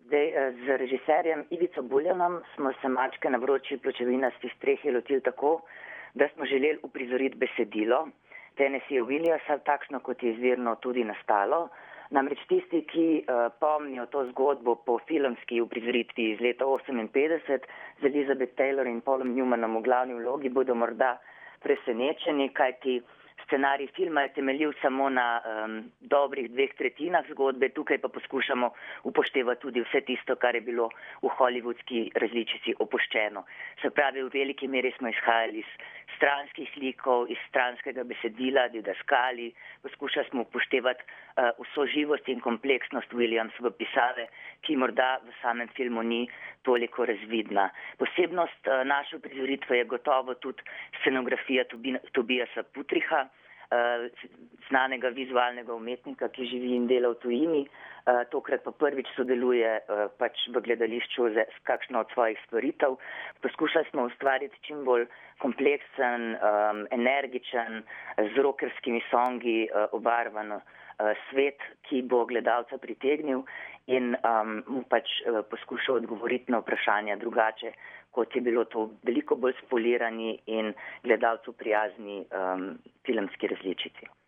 Z režiserjem Ivico Buljanom smo se Mačke na vroči pločevinasti strehi lotili tako, da smo želeli uprizoriti besedilo Tennesseeja Williamsa, takšno kot je izvirno tudi nastalo. Namreč tisti, ki pomnijo to zgodbo po filmski uprizoritvi iz leta 1958 z Elizabeth Taylor in Paulom Newmanom v glavni vlogi, bodo morda presenečeni, kajti scenarij filma je temeljil samo na dobrih 2/3 zgodbe, tukaj pa poskušamo upoštevati tudi vse tisto, kar je bilo v hollywoodski različici opuščeno. Se pravi, v veliki meri smo izhajali iz stranskih likov, iz stranskega besedila, didaskali, poskušali smo upoštevati vso živost in kompleksnost Williamsove pisave, ki morda v samem filmu ni toliko razvidna. Posebnost naše uprizoritve je gotovo tudi scenografija Tobiasa Puttricha, znanega vizualnega umetnika, ki živi in dela v tujini. Tokrat pa prvič sodeluje pač v gledališču s kakšno od svojih stvaritev. Poskušali smo ustvariti čim bolj kompleksen, energičen, z rockerskimi songi obarvan svet, ki bo gledalca pritegnil in mu pač poskušal odgovoriti na vprašanja drugače, kot je bilo to veliko bolj spolirani in gledalcu prijazni filmski različici.